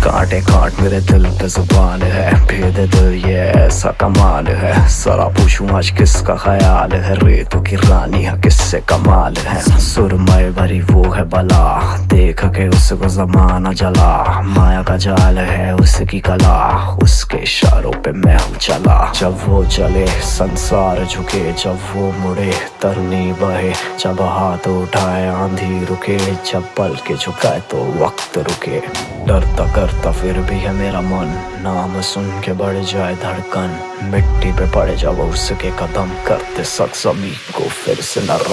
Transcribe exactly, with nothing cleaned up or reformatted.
कांटे कांट मेरे दिल पे जुबान है, भेद दिल ये ऐसा कमाल है। सरा पूछूं आज किसका ख्याल है, रेतों की रानी है किससे कमाल है। सुरमई भरी वो है बला, देख के उसको जमाना जला। माया का जाल है उसकी कला, उसके इशारों पे मैं हूँ चला। जब वो चले संसार झुके, जब वो मुड़े तरनी बहे। जब हाथ उठाए आंधी रुके, जब पल के झुकाए तो वक्त रुके। डरता करता फिर भी है मेरा मन, नाम सुन के बढ़ जाए धड़कन। मिट्टी पे पड़े जब उसके कदम, करते सख्त ज़मीं को फिर से नरम।